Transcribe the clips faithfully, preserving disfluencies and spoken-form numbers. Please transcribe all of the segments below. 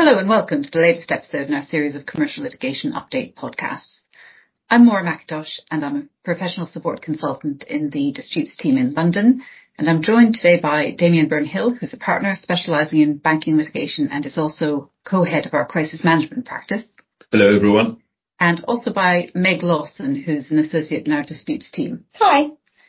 Hello and welcome to the latest episode in our series of commercial litigation update podcasts. I'm Maura McIntosh and I'm a professional support consultant in the disputes team in London, and I'm joined today by Damien Byrne-Hill, who's a partner specialising in banking litigation and is also co-head of our crisis management practice. Hello everyone. And also by Meg Lawson, who's an associate in our disputes team. Hi.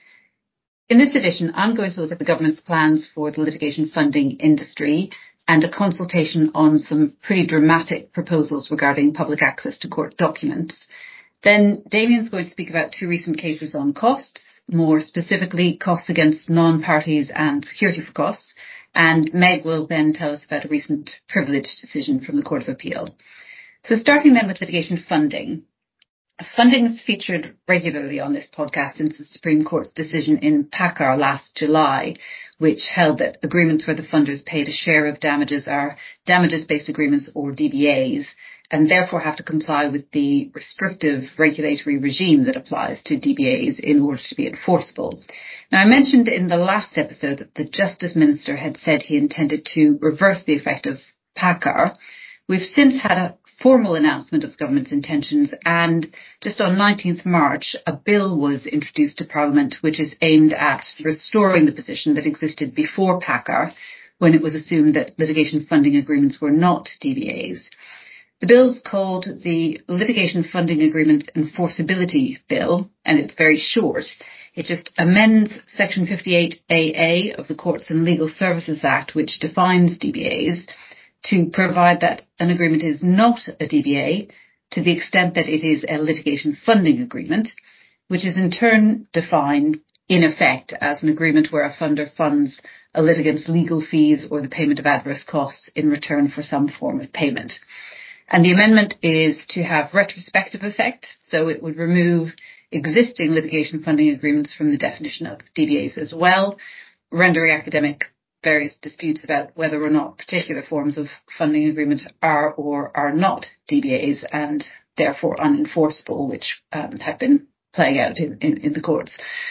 In this edition, I'm going to look at the government's plans for the litigation funding industry and a consultation on some pretty dramatic proposals regarding public access to court documents. Then Damien's going to speak about two recent cases on costs, more specifically costs against non-parties and security for costs, and Meg will then tell us about a recent privilege decision from the Court of Appeal. So starting then with litigation funding. Funding has featured regularly on this podcast since the Supreme Court's decision in PACCAR last July, which held that agreements where the funders paid a share of damages are damages-based agreements or D B As, and therefore have to comply with the restrictive regulatory regime that applies to D B As in order to be enforceable. Now, I mentioned in the last episode that the Justice Minister had said he intended to reverse the effect of PACCAR. We've since had a formal announcement of the government's intentions, and just on nineteenth March, a bill was introduced to Parliament which is aimed at restoring the position that existed before PACCAR, when it was assumed that litigation funding agreements were not D B As. The bill's called the Litigation Funding Agreement Enforceability Bill, and it's very short. It just amends Section fifty-eight A A of the Courts and Legal Services Act, which defines D B As, to provide that an agreement is not a D B A to the extent that it is a litigation funding agreement, which is in turn defined in effect as an agreement where a funder funds a litigant's legal fees or the payment of adverse costs in return for some form of payment. And the amendment is to have retrospective effect, so it would remove existing litigation funding agreements from the definition of D B As as well, rendering academic various disputes about whether or not particular forms of funding agreement are or are not D B As and therefore unenforceable, which um, have been playing out in, in, in the courts.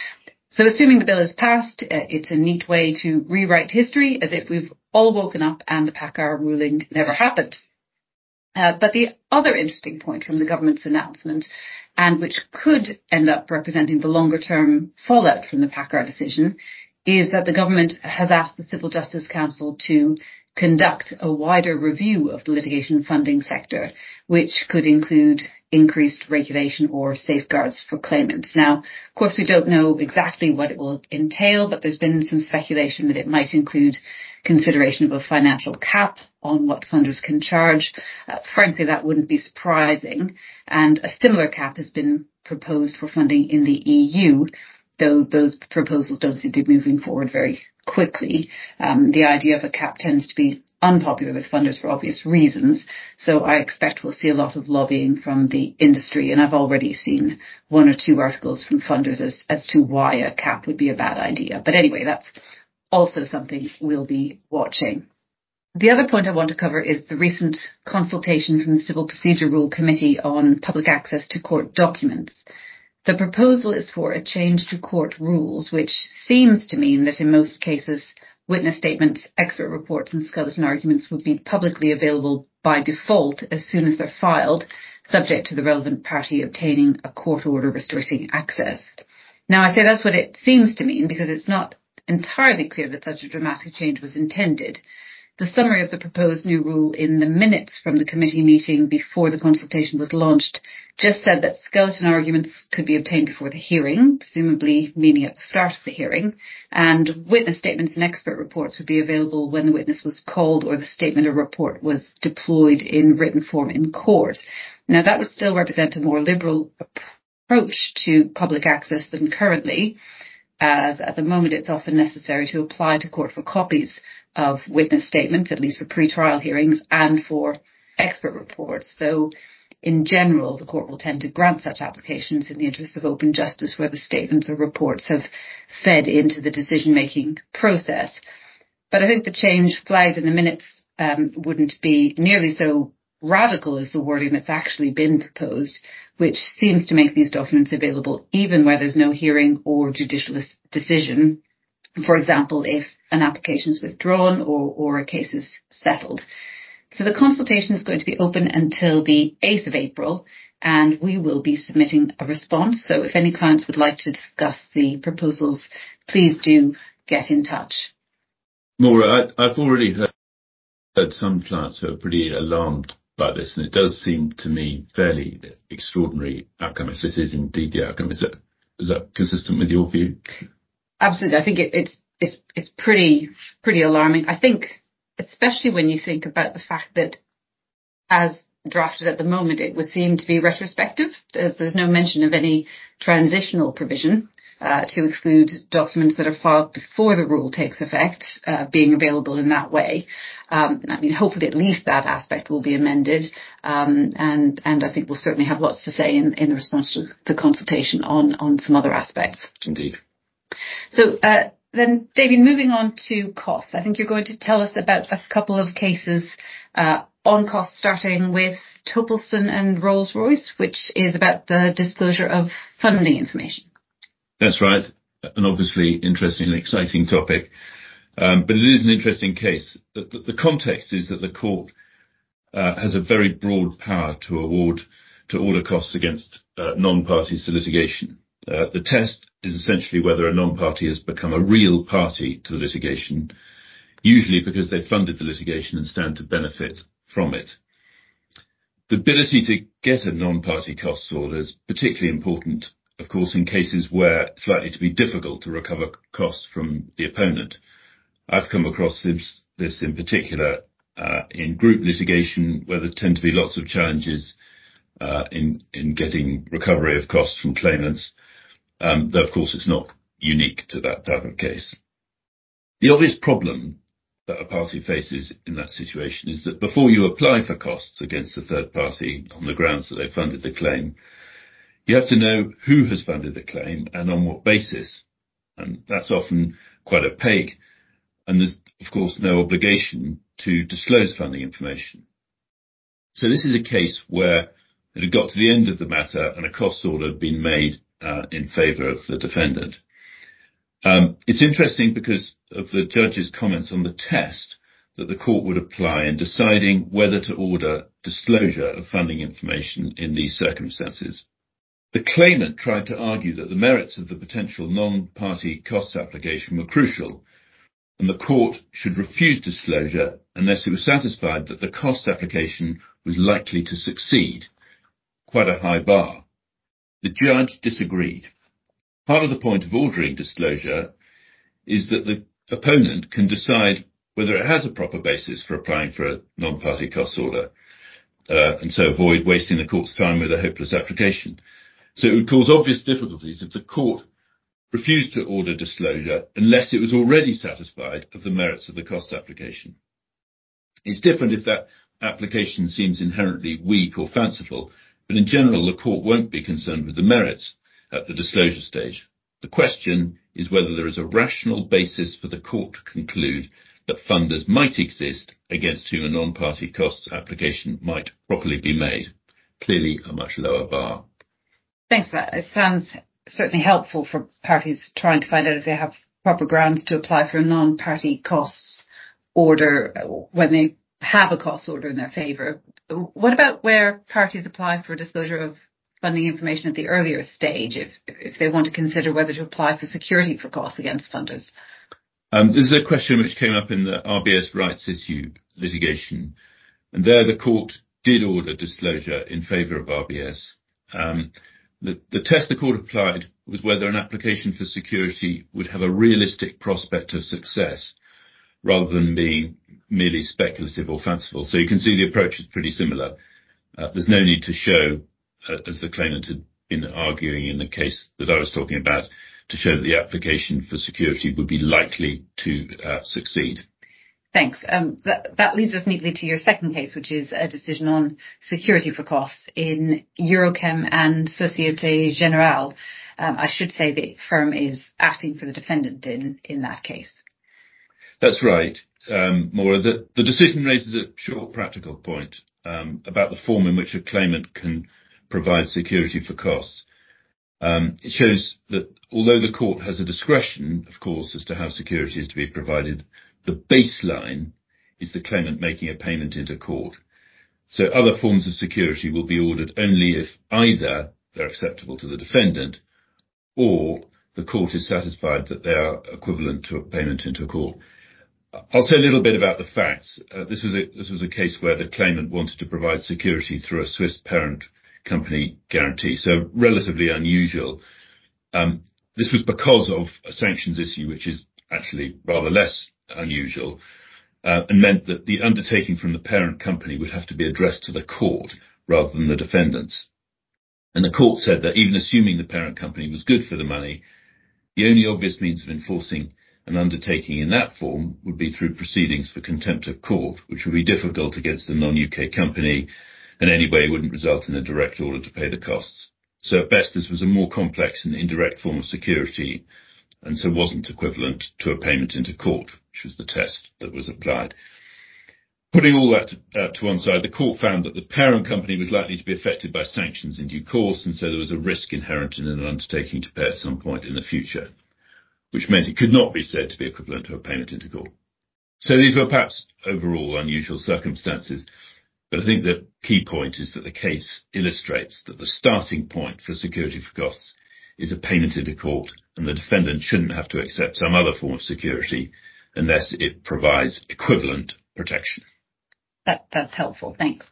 So assuming the bill is passed, uh, it's a neat way to rewrite history as if we've all woken up and the PACCAR ruling never happened. Uh, but the other interesting point from the government's announcement, and which could end up representing the longer term fallout from the PACCAR decision, is that the government has asked the Civil Justice Council to conduct a wider review of the litigation funding sector, which could include increased regulation or safeguards for claimants. Now, of course, we don't know exactly what it will entail, but there's been some speculation that it might include consideration of a financial cap on what funders can charge. Uh, frankly, that wouldn't be surprising. And a similar cap has been proposed for funding in the E U, though those proposals don't seem to be moving forward very quickly. Um, the idea of a cap tends to be unpopular with funders for obvious reasons, so I expect we'll see a lot of lobbying from the industry, and I've already seen one or two articles from funders as, as to why a cap would be a bad idea. But anyway, that's also something we'll be watching. The other point I want to cover is the recent consultation from the Civil Procedure Rule Committee on public access to court documents. The proposal is for a change to court rules, which seems to mean that in most cases, witness statements, expert reports and skeleton arguments would be publicly available by default as soon as they're filed, subject to the relevant party obtaining a court order restricting access. Now, I say that's what it seems to mean because it's not entirely clear that such a dramatic change was intended. The summary of the proposed new rule in the minutes from the committee meeting before the consultation was launched just said that skeleton arguments could be obtained before the hearing, presumably meaning at the start of the hearing, and witness statements and expert reports would be available when the witness was called or the statement or report was deployed in written form in court. Now, that would still represent a more liberal approach to public access than currently, as at the moment it's often necessary to apply to court for copies of witness statements, at least for pre-trial hearings, and for expert reports. So in general, the court will tend to grant such applications in the interest of open justice where the statements or reports have fed into the decision-making process. But I think the change flagged in the minutes um, wouldn't be nearly so radical as the wording that's actually been proposed, which seems to make these documents available even where there's no hearing or judicial decision. For example, if an application is withdrawn or, or a case is settled. So the consultation is going to be open until the eighth of April, and we will be submitting a response. So if any clients would like to discuss the proposals, please do get in touch. Maura, I, I've already heard, heard some clients who are pretty alarmed by this, and it does seem to me fairly extraordinary outcome, if this is indeed the outcome. Is that, is that consistent with your view? Absolutely. I think it, it's, it's, it's pretty, pretty alarming. I think, especially when you think about the fact that as drafted at the moment, it would seem to be retrospective. There's, there's no mention of any transitional provision uh, to exclude documents that are filed before the rule takes effect, uh, being available in that way. Um, I mean, hopefully at least that aspect will be amended. Um, and, and I think we'll certainly have lots to say in, in the response to the consultation on, on some other aspects. Indeed. So, uh, then, David, moving on to costs, I think you're going to tell us about a couple of cases uh, on costs, starting with Topelson and Rolls-Royce, which is about the disclosure of funding information. That's right. An obviously interesting and exciting topic. Um, but it is an interesting case. The, the, the context is that the court uh, has a very broad power to award, to order costs against uh, non-parties to litigation. Uh, the test is essentially whether a non-party has become a real party to the litigation, usually because they funded the litigation and stand to benefit from it. The ability to get a non-party costs order is particularly important, of course, in cases where it's likely to be difficult to recover costs from the opponent. I've come across this, this in particular uh, in group litigation, where there tend to be lots of challenges uh, in, in getting recovery of costs from claimants. Um, though, of course, it's not unique to that type of case. The obvious problem that a party faces in that situation is that before you apply for costs against a third party on the grounds that they funded the claim, you have to know who has funded the claim and on what basis. And that's often quite opaque. And there's, of course, no obligation to disclose funding information. So this is a case where it had got to the end of the matter and a costs order had been made Uh, in favour of the defendant. Um, it's interesting because of the judge's comments on the test that the court would apply in deciding whether to order disclosure of funding information in these circumstances. The claimant tried to argue that the merits of the potential non-party costs application were crucial, and the court should refuse disclosure unless it was satisfied that the cost application was likely to succeed. Quite a high bar. The judge disagreed. Part of the point of ordering disclosure is that the opponent can decide whether it has a proper basis for applying for a non-party costs order, uh, and so avoid wasting the court's time with a hopeless application. So it would cause obvious difficulties if the court refused to order disclosure unless it was already satisfied of the merits of the cost application. It's different if that application seems inherently weak or fanciful, but in general, the court won't be concerned with the merits at the disclosure stage. The question is whether there is a rational basis for the court to conclude that funders might exist against whom a non-party costs application might properly be made. Clearly a much lower bar. Thanks for that. It sounds certainly helpful for parties trying to find out if they have proper grounds to apply for a non-party costs order when they have a costs order in their favour. What about where parties apply for disclosure of funding information at the earlier stage, if if they want to consider whether to apply for security for costs against funders? Um, this is a question which came up in the R B S rights issue litigation, and there the court did order disclosure in favour of R B S. Um, the, the test the court applied was whether an application for security would have a realistic prospect of success, rather than being merely speculative or fanciful. So you can see the approach is pretty similar. Uh, there's no need to show, uh, as the claimant had been arguing in the case that I was talking about, to show that the application for security would be likely to uh, succeed. Thanks. Um, that, that leads us neatly to your second case, which is a decision on security for costs in Eurochem and Societe Generale. Um, I should say the firm is acting for the defendant in, in that case. That's right, um, Maura. The, the decision raises a short practical point um, about the form in which a claimant can provide security for costs. Um, it shows that although the court has a discretion, of course, as to how security is to be provided, the baseline is the claimant making a payment into court. So other forms of security will be ordered only if either they're acceptable to the defendant or the court is satisfied that they are equivalent to a payment into court. I'll say a little bit about the facts. Uh, this was a this was a case where the claimant wanted to provide security through a Swiss parent company guarantee, so relatively unusual. Um, this was because of a sanctions issue, which is actually rather less unusual, uh, and meant that the undertaking from the parent company would have to be addressed to the court rather than the defendants. And the court said that even assuming the parent company was good for the money, the only obvious means of enforcing an undertaking in that form would be through proceedings for contempt of court, which would be difficult against a non-U K company and anyway wouldn't result in a direct order to pay the costs. So at best, this was a more complex and indirect form of security, and so wasn't equivalent to a payment into court, which was the test that was applied. Putting all that to, uh, to one side, the court found that the parent company was likely to be affected by sanctions in due course, and so there was a risk inherent in an undertaking to pay at some point in the future, which meant it could not be said to be equivalent to a payment into court. So these were perhaps overall unusual circumstances, but I think the key point is that the case illustrates that the starting point for security for costs is a payment into court, and the defendant shouldn't have to accept some other form of security unless it provides equivalent protection. That, that's helpful. Thanks.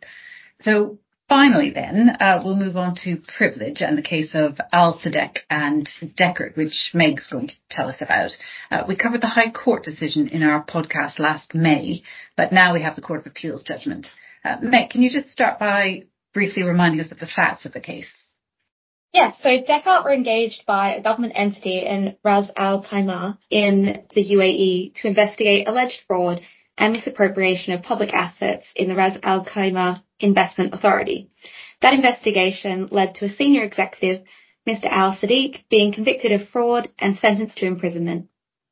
So finally then, uh, we'll move on to privilege and the case of Al-Sadek and Deckard, which Meg's going to tell us about. Uh, we covered the High Court decision in our podcast last May, but now we have the Court of Appeal's judgment. Uh, Meg, can you just start by briefly reminding us of the facts of the case? Yes, so Deckard were engaged by a government entity in Ras Al Khaimah in the U A E to investigate alleged fraud and misappropriation of public assets in the Ras Al Khaimah Investment Authority. That investigation led to a senior executive, Mister Al-Sadek, being convicted of fraud and sentenced to imprisonment.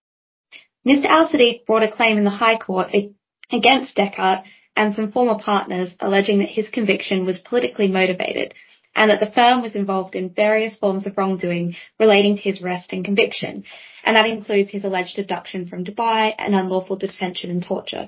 Mister Al-Sadek brought a claim in the High Court against Deckard and some former partners, alleging that his conviction was politically motivated and that the firm was involved in various forms of wrongdoing relating to his arrest and conviction, and that includes his alleged abduction from Dubai and unlawful detention and torture.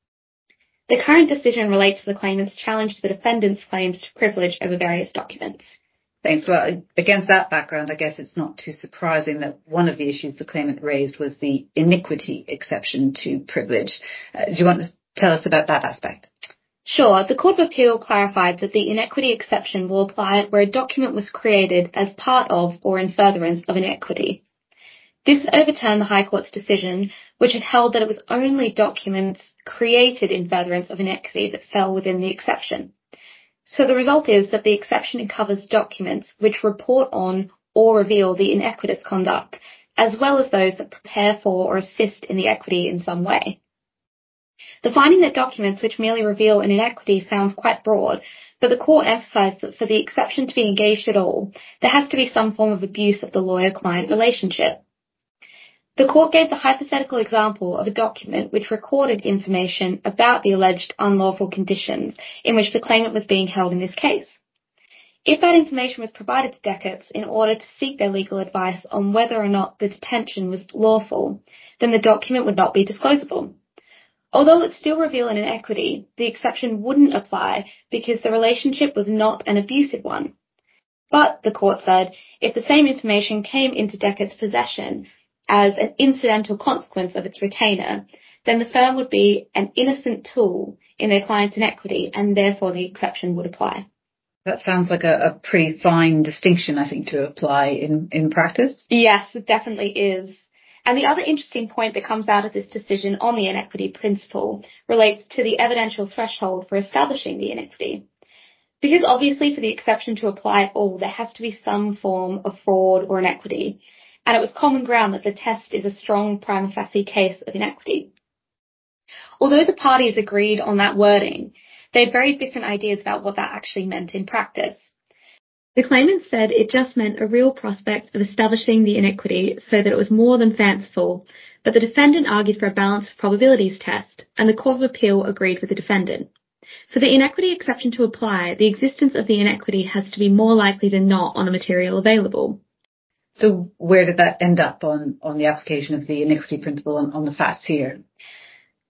The current decision relates to the claimant's challenge to the defendant's claims to privilege over various documents. Thanks. Well, against that background, I guess it's not too surprising that one of the issues the claimant raised was the iniquity exception to privilege. Uh, do you want to tell us about that aspect? Sure. The Court of Appeal clarified that the inequity exception will apply where a document was created as part of or in furtherance of inequity. This overturned the High Court's decision, which had held that it was only documents created in furtherance of inequity that fell within the exception. So the result is that the exception covers documents which report on or reveal the inequitous conduct, as well as those that prepare for or assist in the equity in some way. The finding that documents which merely reveal an inequity sounds quite broad, but the court emphasised that for the exception to be engaged at all, there has to be some form of abuse of the lawyer-client relationship. The court gave the hypothetical example of a document which recorded information about the alleged unlawful conditions in which the claimant was being held in this case. If that information was provided to Deckard in order to seek their legal advice on whether or not the detention was lawful, then the document would not be disclosable. Although it still reveal an inequity, the exception wouldn't apply because the relationship was not an abusive one. But, the court said, if the same information came into Deckard's possession as an incidental consequence of its retainer, then the firm would be an innocent tool in their client's inequity, and therefore the exception would apply. That sounds like a, a pretty fine distinction, I think, to apply in, in practice. Yes, it definitely is. And the other interesting point that comes out of this decision on the inequity principle relates to the evidential threshold for establishing the inequity. Because obviously for the exception to apply at all, there has to be some form of fraud or inequity, and it was common ground that the test is a strong prima facie case of inequity. Although the parties agreed on that wording, they had very different ideas about what that actually meant in practice. The claimant said it just meant a real prospect of establishing the inequity so that it was more than fanciful, but the defendant argued for a balance of probabilities test, and the Court of Appeal agreed with the defendant. For the inequity exception to apply, the existence of the inequity has to be more likely than not on the material available. So where did that end up on, on the application of the inequity principle on, on the facts here?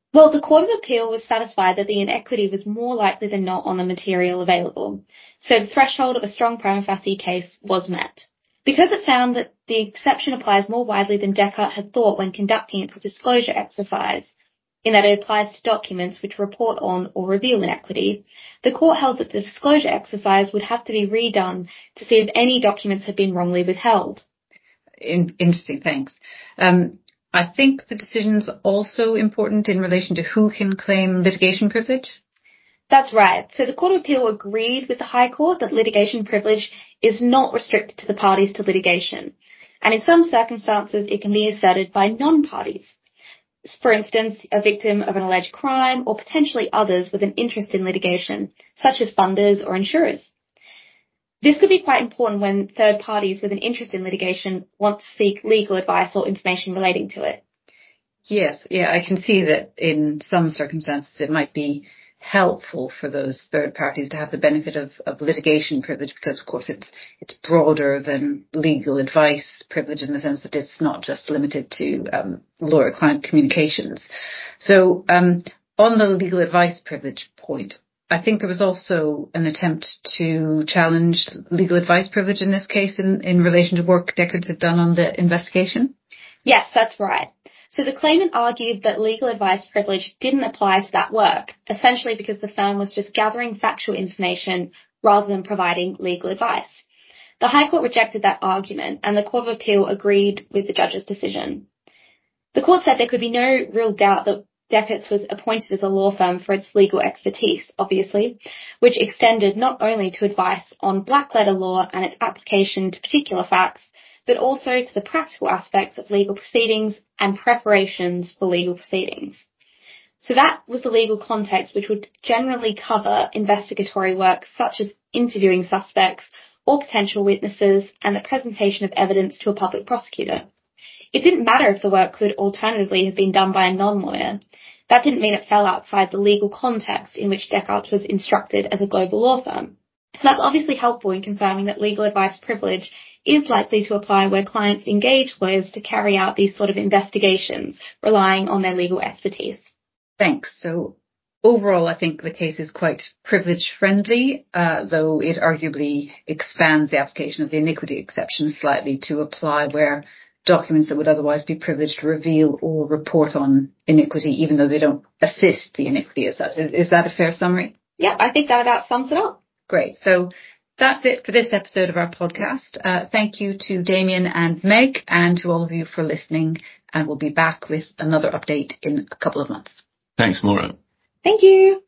Well, the Court of Appeal was satisfied that the inequity was more likely than not on the material available, so the threshold of a strong prima facie case was met. Because it found that the exception applies more widely than Descartes had thought when conducting its disclosure exercise, in that it applies to documents which report on or reveal inequity, the court held that the disclosure exercise would have to be redone to see if any documents had been wrongly withheld. In- interesting, thanks. Um, I think the decision's also important in relation to who can claim litigation privilege. That's right. So the Court of Appeal agreed with the High Court that litigation privilege is not restricted to the parties to litigation, and in some circumstances it can be asserted by non-parties. For instance, a victim of an alleged crime or potentially others with an interest in litigation, such as funders or insurers. This could be quite important when third parties with an interest in litigation want to seek legal advice or information relating to it. Yes, yeah, I can see that in some circumstances it might be helpful for those third parties to have the benefit of, of litigation privilege because, of course, it's it's broader than legal advice privilege in the sense that it's not just limited to um, lawyer-client communications. So um, on the legal advice privilege point, I think there was also an attempt to challenge legal advice privilege in this case in, in relation to work Descartes had done on the investigation. Yes, that's right. So the claimant argued that legal advice privilege didn't apply to that work, essentially because the firm was just gathering factual information rather than providing legal advice. The High Court rejected that argument, and the Court of Appeal agreed with the judge's decision. The court said there could be no real doubt that Descartes was appointed as a law firm for its legal expertise, obviously, which extended not only to advice on black-letter law and its application to particular facts, but also to the practical aspects of legal proceedings and preparations for legal proceedings. So that was the legal context which would generally cover investigatory work such as interviewing suspects or potential witnesses and the presentation of evidence to a public prosecutor. It didn't matter if the work could alternatively have been done by a non-lawyer. That didn't mean it fell outside the legal context in which Descartes was instructed as a global law firm. So that's obviously helpful in confirming that legal advice privilege is likely to apply where clients engage lawyers to carry out these sort of investigations, relying on their legal expertise. Thanks. So overall, I think the case is quite privilege-friendly, uh, though it arguably expands the application of the iniquity exception slightly to apply where documents that would otherwise be privileged reveal or report on iniquity, even though they don't assist the iniquity. Is that, is that a fair summary? Yeah, I think that about sums it up. Great. So that's it for this episode of our podcast. Uh, thank you to Damien and Meg and to all of you for listening. And we'll be back with another update in a couple of months. Thanks, Maura. Thank you.